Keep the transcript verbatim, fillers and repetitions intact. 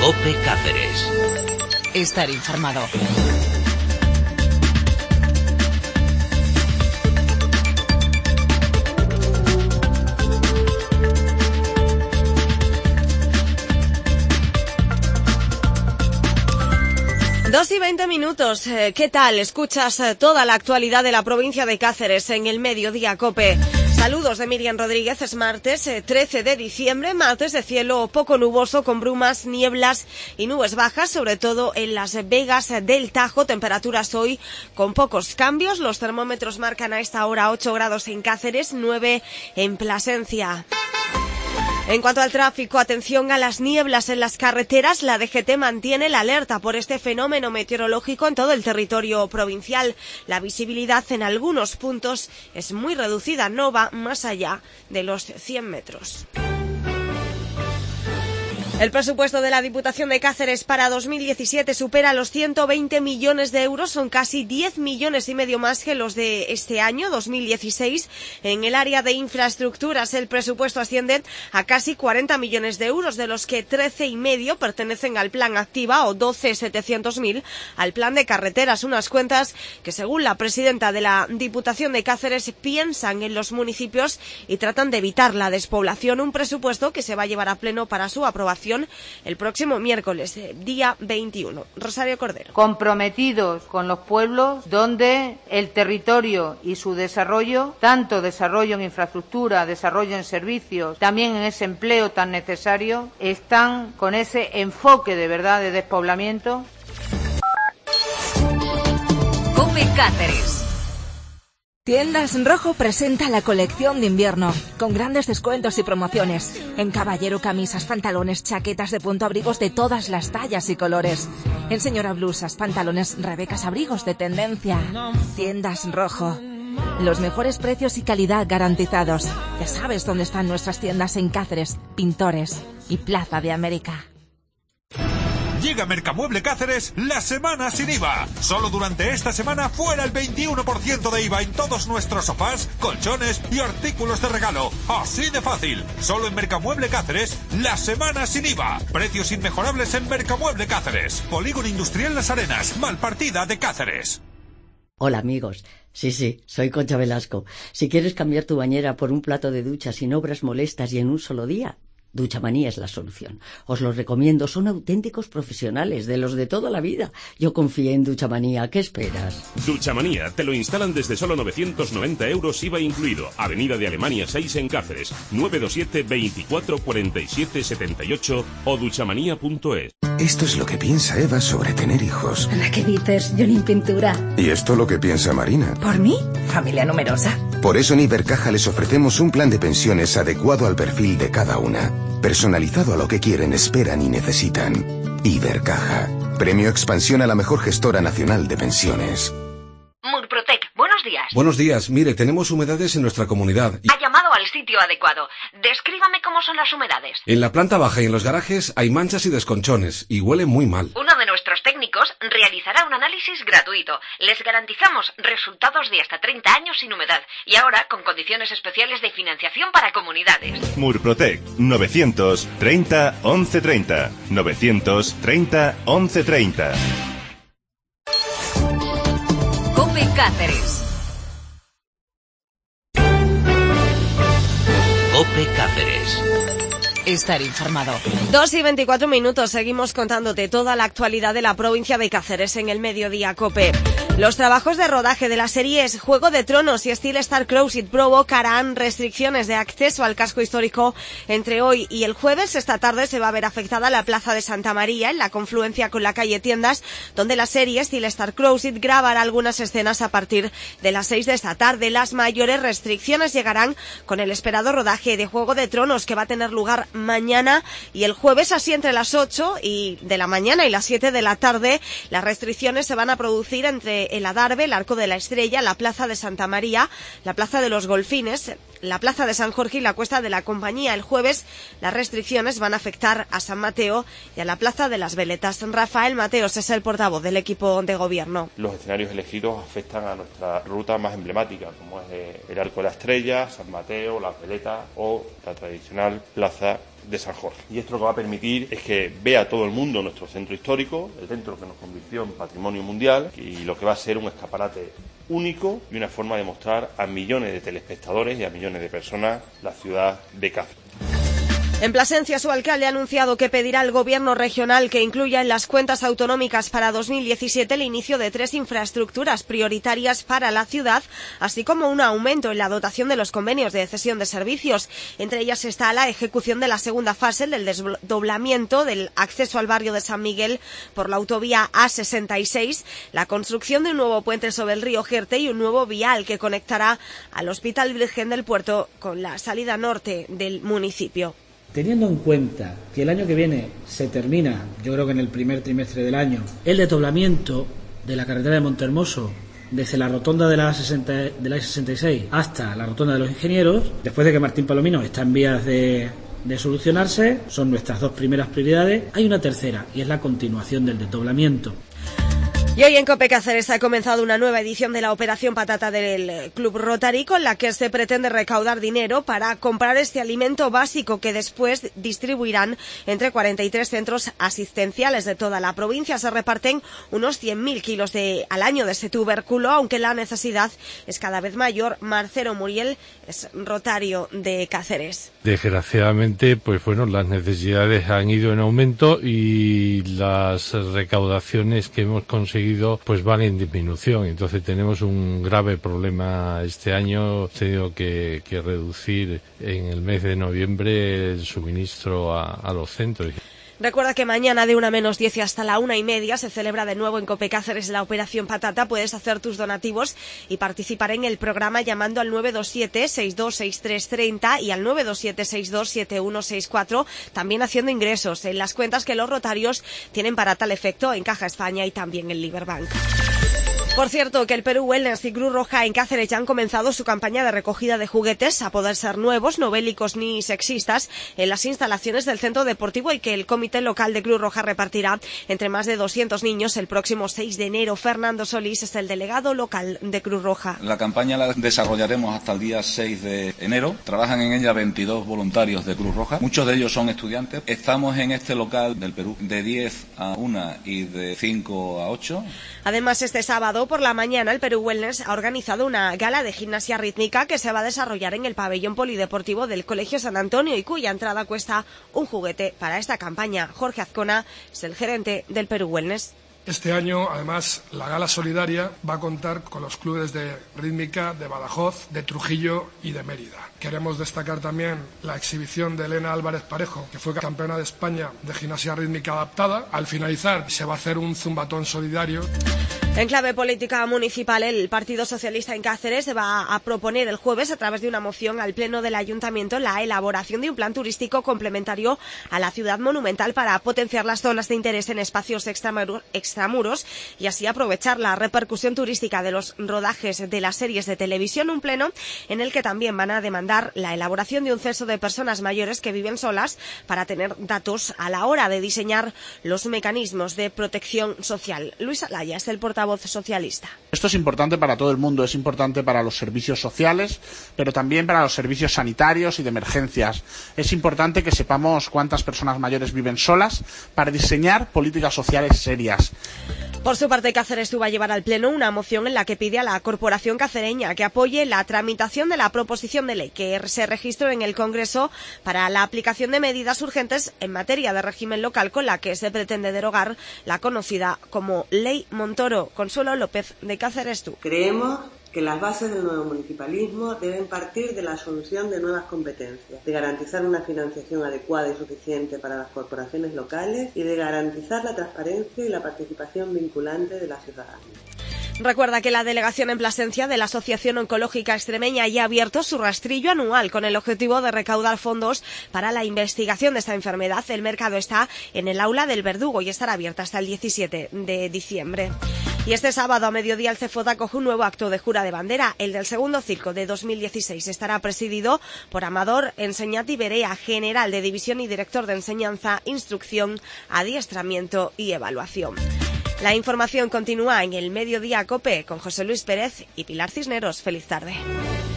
COPE Cáceres. Estar informado. Dos y veinte minutos. ¿Qué tal? Escuchas toda la actualidad de la provincia de Cáceres en el Mediodía COPE. Saludos de Miriam Rodríguez. Es martes trece de diciembre, martes de cielo poco nuboso con brumas, nieblas y nubes bajas, sobre todo en las vegas del Tajo. Temperaturas hoy con pocos cambios. Los termómetros marcan a esta hora ocho grados en Cáceres, nueve en Plasencia. En cuanto al tráfico, atención a las nieblas en las carreteras. La D G T mantiene la alerta por este fenómeno meteorológico en todo el territorio provincial. La visibilidad en algunos puntos es muy reducida, no va más allá de los cien metros. El presupuesto de la Diputación de Cáceres para dos mil diecisiete supera los ciento veinte millones de euros, son casi diez millones y medio más que los de este año, dos mil dieciséis. En el área de infraestructuras, el presupuesto asciende a casi cuarenta millones de euros, de los que trece y medio pertenecen al Plan Activa o doce setecientos mil al Plan de Carreteras. Unas cuentas que, según la presidenta de la Diputación de Cáceres, piensan en los municipios y tratan de evitar la despoblación. Un presupuesto que se va a llevar a pleno para su aprobación el próximo miércoles, día veintiuno. Rosario Cordero. Comprometidos con los pueblos donde el territorio y su desarrollo, tanto desarrollo en infraestructura, desarrollo en servicios, también en ese empleo tan necesario, están con ese enfoque de verdad de despoblamiento. COPE Cáceres. Tiendas Rojo presenta la colección de invierno, con grandes descuentos y promociones. En caballero, camisas, pantalones, chaquetas de punto, abrigos de todas las tallas y colores. En señora, blusas, pantalones, rebecas, abrigos de tendencia. Tiendas Rojo. Los mejores precios y calidad garantizados. Ya sabes dónde están nuestras tiendas en Cáceres, Pintores y Plaza de América. Llega Mercamueble Cáceres la semana sin I V A. Solo durante esta semana fuera el veintiuno por ciento de I V A en todos nuestros sofás, colchones y artículos de regalo. Así de fácil. Solo en Mercamueble Cáceres, la semana sin I V A. Precios inmejorables en Mercamueble Cáceres. Polígono Industrial Las Arenas, Malpartida de Cáceres. Hola amigos, sí, sí, soy Concha Velasco. Si quieres cambiar tu bañera por un plato de ducha sin obras molestas y en un solo día, Duchamanía es la solución. Os los recomiendo, son auténticos profesionales, de los de toda la vida. Yo confié en Duchamanía, ¿qué esperas? Duchamanía, te lo instalan desde solo novecientos noventa euros I V A incluido. Avenida de Alemania seis en Cáceres, nueve dos siete, veinticuatro cuarenta y siete setenta y ocho o duchamanía punto es. Esto es lo que piensa Eva sobre tener hijos. Ana, ¿qué dices? Yo ni pintura. Y esto lo que piensa Marina. ¿Por mí? Familia numerosa. Por eso en Ibercaja les ofrecemos un plan de pensiones adecuado al perfil de cada una. Personalizado a lo que quieren, esperan y necesitan. Ibercaja. Premio Expansión a la mejor gestora nacional de pensiones. Murprotec, buenos días. Buenos días. Mire, tenemos humedades en nuestra comunidad. Y... Ha llamado al sitio adecuado. Descríbame cómo son las humedades. En la planta baja y en los garajes hay manchas y desconchones y huele muy mal. Uno de nuestros técnicos realizará un análisis gratuito. Les garantizamos resultados de hasta treinta años sin humedad y ahora con condiciones especiales de financiación para comunidades. Murprotec, novecientos treinta once treinta. novecientos treinta once treinta. COPE Cáceres. COPE Cáceres. Estar informado. Dos y veinticuatro minutos, seguimos contándote toda la actualidad de la provincia de Cáceres en el Mediodía COPE. Los trabajos de rodaje de las series Juego de Tronos y Steel Star Cruising provocarán restricciones de acceso al casco histórico entre hoy y el jueves. Esta tarde se va a ver afectada la Plaza de Santa María, en la confluencia con la calle Tiendas, donde la serie Steel Star Cruising grabará algunas escenas a partir de las seis de esta tarde. Las mayores restricciones llegarán con el esperado rodaje de Juego de Tronos, que va a tener lugar mañana y el jueves, así entre las ocho y de la mañana y las siete de la tarde. Las restricciones se van a producir entre el Adarve, el Arco de la Estrella, la Plaza de Santa María, la Plaza de los Golfines, la Plaza de San Jorge y la Cuesta de la Compañía. El jueves las restricciones van a afectar a San Mateo y a la Plaza de las Veletas. Rafael Mateos es el portavoz del equipo de gobierno. Los escenarios elegidos afectan a nuestra ruta más emblemática, como es el Arco de la Estrella, San Mateo, las Veletas o la tradicional Plaza de San Jorge. Y esto lo que va a permitir es que vea todo el mundo nuestro centro histórico, el centro que nos convirtió en patrimonio mundial, y lo que va a ser un escaparate único y una forma de mostrar a millones de telespectadores y a millones de personas la ciudad de Cáceres. En Plasencia, su alcalde ha anunciado que pedirá al gobierno regional que incluya en las cuentas autonómicas para dos mil diecisiete el inicio de tres infraestructuras prioritarias para la ciudad, así como un aumento en la dotación de los convenios de cesión de servicios. Entre ellas está la ejecución de la segunda fase del desdoblamiento del acceso al barrio de San Miguel por la autovía A sesenta y seis, la construcción de un nuevo puente sobre el río Jerte y un nuevo vial que conectará al Hospital Virgen del Puerto con la salida norte del municipio. Teniendo en cuenta que el año que viene se termina, yo creo que en el primer trimestre del año, el desdoblamiento de la carretera de Montehermoso desde la rotonda de la, sesenta, de la sesenta y seis hasta la rotonda de los Ingenieros, después de que Martín Palomino está en vías de, de solucionarse, son nuestras dos primeras prioridades. Hay una tercera y es la continuación del desdoblamiento. Y hoy en COPE Cáceres ha comenzado una nueva edición de la Operación Patata del Club Rotary, con la que se pretende recaudar dinero para comprar este alimento básico que después distribuirán entre cuarenta y tres centros asistenciales de toda la provincia. Se reparten unos cien mil kilos de, al año de este tubérculo, aunque la necesidad es cada vez mayor. Marcelo Muriel es rotario de Cáceres. Desgraciadamente, pues bueno, las necesidades han ido en aumento y las recaudaciones que hemos conseguido pues van en disminución. Entonces tenemos un grave problema este año. Hemos tenido que, que reducir en el mes de noviembre el suministro a, a los centros. Recuerda que mañana de una menos diez y hasta la una y media se celebra de nuevo en COPE Cáceres la Operación Patata. Puedes hacer tus donativos y participar en el programa llamando al nueve dos siete, seis dos seis tres tres cero y al nueve dos siete, seis dos siete uno seis cuatro, también haciendo ingresos en las cuentas que los rotarios tienen para tal efecto en Caja España y también en Liberbank. Por cierto, que el Perú Wellness y Cruz Roja en Cáceres ya han comenzado su campaña de recogida de juguetes, a poder ser nuevos, no bélicos ni sexistas, en las instalaciones del centro deportivo, y que el comité local de Cruz Roja repartirá entre más de doscientos niños el próximo seis de enero. Fernando Solís es el delegado local de Cruz Roja. La campaña la desarrollaremos hasta el día seis de enero. Trabajan en ella veintidós voluntarios de Cruz Roja. Muchos de ellos son estudiantes. Estamos en este local del Perú de diez a una y de cinco a ocho. Además, este sábado por la mañana el Perú Wellness ha organizado una gala de gimnasia rítmica que se va a desarrollar en el pabellón polideportivo del Colegio San Antonio y cuya entrada cuesta un juguete para esta campaña. Jorge Azcona es el gerente del Perú Wellness. Este año, además, la gala solidaria va a contar con los clubes de rítmica de Badajoz, de Trujillo y de Mérida. Queremos destacar también la exhibición de Elena Álvarez Parejo, que fue campeona de España de gimnasia rítmica adaptada. Al finalizar, se va a hacer un zumbatón solidario. En clave política municipal, el Partido Socialista en Cáceres va a proponer el jueves, a través de una moción al Pleno del Ayuntamiento, la elaboración de un plan turístico complementario a la ciudad monumental para potenciar las zonas de interés en espacios extramuros y así aprovechar la repercusión turística de los rodajes de las series de televisión. Un pleno en el que también van a demandar la elaboración de un censo de personas mayores que viven solas para tener datos a la hora de diseñar los mecanismos de protección social. Luis Alaya es el portavoz voz socialista. Esto es importante para todo el mundo, es importante para los servicios sociales, pero también para los servicios sanitarios y de emergencias. Es importante que sepamos cuántas personas mayores viven solas para diseñar políticas sociales serias. Por su parte, Cáceres va a llevar al Pleno una moción en la que pide a la Corporación Cacereña que apoye la tramitación de la proposición de ley que se registró en el Congreso para la aplicación de medidas urgentes en materia de régimen local, con la que se pretende derogar la conocida como Ley Montoro. Consuelo López, de Cáceres Tú. Creemos que las bases del nuevo municipalismo deben partir de la asunción de nuevas competencias, de garantizar una financiación adecuada y suficiente para las corporaciones locales y de garantizar la transparencia y la participación vinculante de la ciudadanía. Recuerda que la delegación en Plasencia de la Asociación Oncológica Extremeña ya ha abierto su rastrillo anual con el objetivo de recaudar fondos para la investigación de esta enfermedad. El mercado está en el aula del Verdugo y estará abierta hasta el diecisiete de diciembre. Y este sábado a mediodía el CEFOT acoge un nuevo acto de jura de bandera. El del segundo circo de dos mil dieciséis estará presidido por Amador Enseñati Berea, general de división y director de enseñanza, instrucción, adiestramiento y evaluación. La información continúa en el Mediodía COPE con José Luis Pérez y Pilar Cisneros. Feliz tarde.